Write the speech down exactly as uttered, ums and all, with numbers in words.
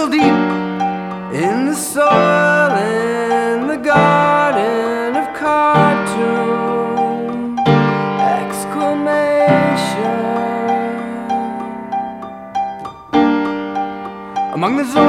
still deep in the soil in the garden of cartoon exclamation among the